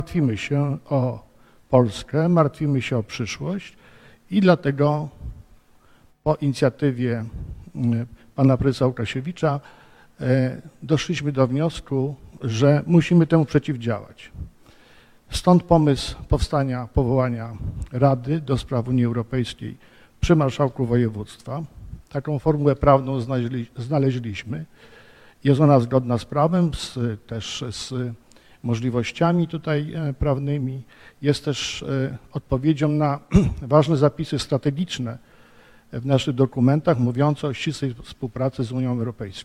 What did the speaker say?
Martwimy się o Polskę, martwimy się o przyszłość i dlatego po inicjatywie pana prezesa Łukasiewicza doszliśmy do wniosku, że musimy temu przeciwdziałać. Stąd pomysł powstania, powołania Rady do Spraw Unii Europejskiej przy marszałku województwa. Taką formułę prawną znaleźliśmy. Jest ona zgodna z prawem, też z możliwościami tutaj prawnymi. Jest też odpowiedzią na ważne zapisy strategiczne w naszych dokumentach mówiące o ścisłej współpracy z Unią Europejską.